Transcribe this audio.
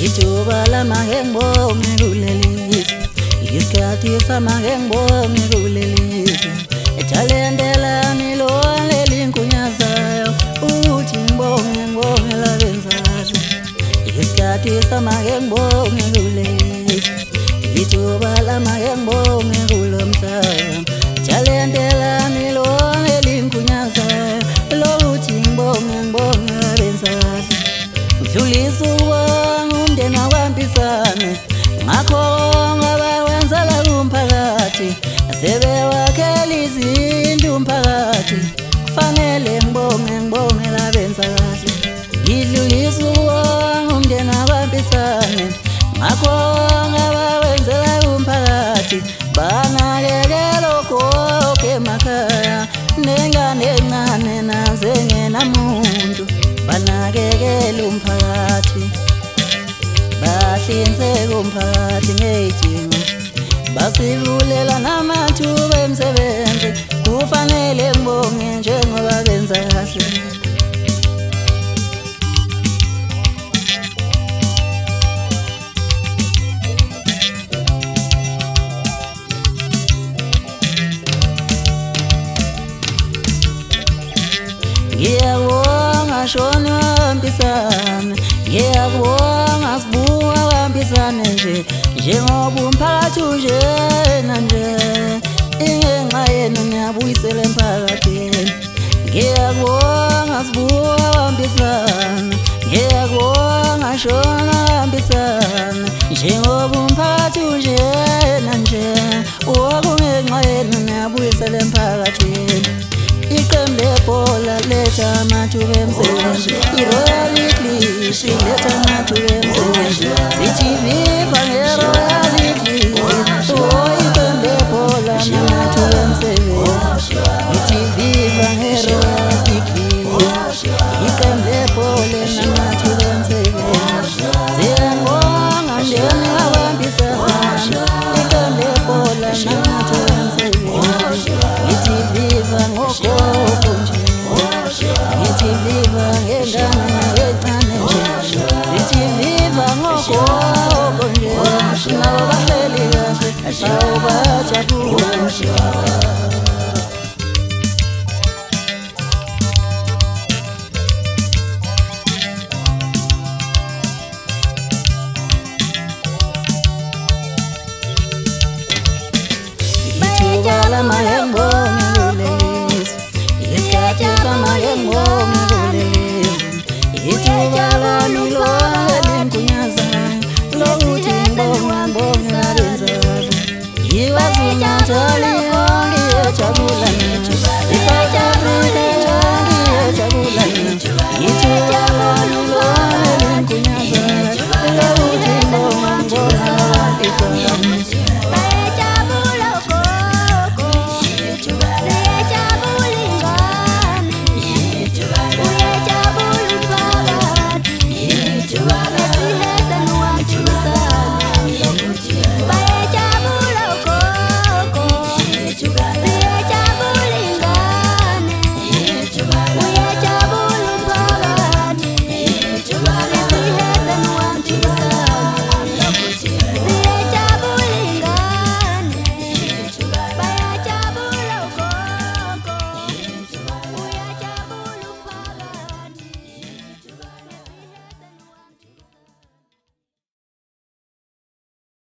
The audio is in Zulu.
Ithuba lamangengibonge kulelizwe, isikhathi samangengibonge kulelizwe. Ithalente lami lona elinkunyazayo, uthi ngibonge labenzayo. Isikhathi samangengibonge kulelizwe, ithuba lamangengibonge kulomhlaba. Ithalente lami lona elinkunyazayo, lokuthi ngibonge labenzayo. Ngidlulisa ubonga umndeni wakwaMpisane, ngakho ngabawenzela kumphakathi. Sebewakhela izindlu umphakathi, kufanele ngibonge labenza kahle. Ngidlulisa ubonga umndeni wakwaMpisane, ngakho ngabawenzela kumphakathi. Banakekela ogogo emakhaya, nengane encane nazo engenamuntu. Banakekela umphakathi, bahlinzeka umphakathi ngezidingo, basivulela namathuba emisebenzi. Kufanele ngibonge njengoba benza kahle. Ngiyabonga Shoni waMpisane, ngiyabonga Sibuka waMpisane nje, njengoba umphakathi unjena nje. Ingenxa yenu niyabuyisela emphakathini. Ngiyabonga Sibuka waMpisane, ngiyabonga Shoni waMpisane, njengoba umphakathi unjena nje. Okungenxa yenu niyabuyisela emphakathini. Iqembu lebhola letha amathuba emisebenzi, iRoyal Eclipse iletha amathuba emisebenzi. Sithi viva ngeRoyal Eclipse, iqembu lebhola namathuba emisebenzi. Sithi viva ngeRoyal Eclipse, iqembu lebhola namathuba emisebenzi. Siyabonga mndeni wakwaMpisane, iqembu lebhola namathuba emisebenzi. Sithi viva ngogogo nje, sithi viva ngengane encane nje, sithi viva ngogogo nje. Nabo bahleli kahle, nabo bajabule. Ithuba lamangengibonge kulelizwe, isikhathi samangengibonge kulelizwe. Ithuba lami lona elinkunyazayo, lokuthi ngibonge labenzayo. Yiwazi ungatshali